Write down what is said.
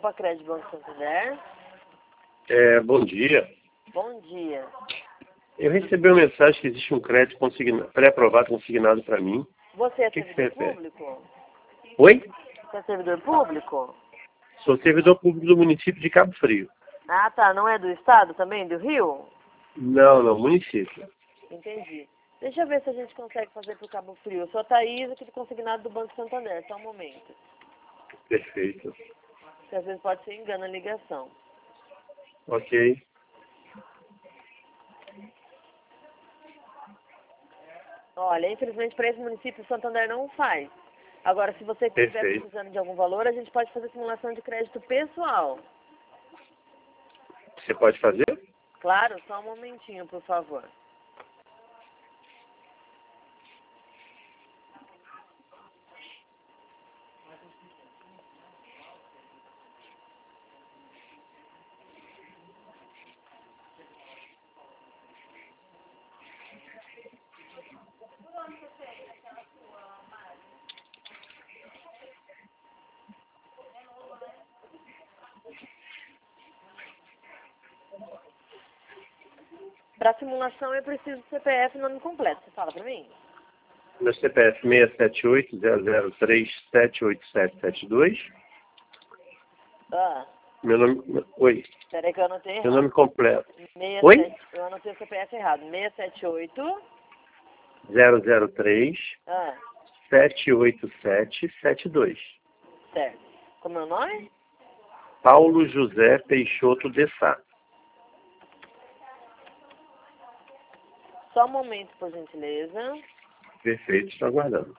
Copa Crédito Banco Santander. Bom dia. Bom dia. Eu recebi uma mensagem que existe um crédito pré-aprovado consignado para mim. Você é Que servidor você público? Oi? Você é servidor público? Sou servidor público do município de Cabo Frio. Ah, tá. Não é do estado também? Do Rio? Não, município. Entendi. Deixa eu ver se a gente consegue fazer pro Cabo Frio. Eu sou a Thaís, aqui do consignado do Banco Santander. Só um momento. Perfeito. Porque às vezes pode ser engano a ligação. Ok. Olha, infelizmente para esse município o Santander não faz. Agora, se você estiver Perfeito. precisando de algum valor, a gente pode fazer simulação de crédito pessoal. Você pode fazer? Claro, só um momentinho, por favor. Para simulação eu preciso do CPF e nome completo. Você fala para mim? Meu CPF 678-003-78772. Ah, Meu nome... Oi. peraí que eu anotei Meu errado. nome completo. 67, Oi? eu anotei o CPF errado. 678. 003 Ah, 78772. certo. Como é o nome? Paulo José Peixoto de Sá. Só um momento, por gentileza. Perfeito, estou aguardando.